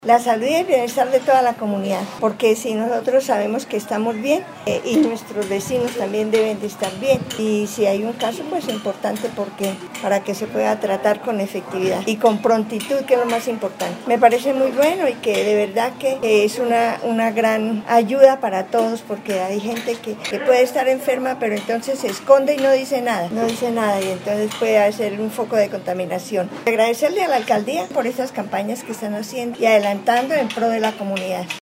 La salud y el bienestar de toda la comunidad, porque si nosotros sabemos que estamos bien y nuestros vecinos también deben de estar bien, y si hay un caso pues importante porque para que se pueda tratar con efectividad y con prontitud, que es lo más importante. Me parece muy bueno y que de verdad que es una gran ayuda para todos, porque hay gente que puede estar enferma pero entonces se esconde y no dice nada y entonces puede ser un foco de contaminación. Agradecerle a la alcaldía por estas campañas que están haciendo y adelantando en pro de la comunidad.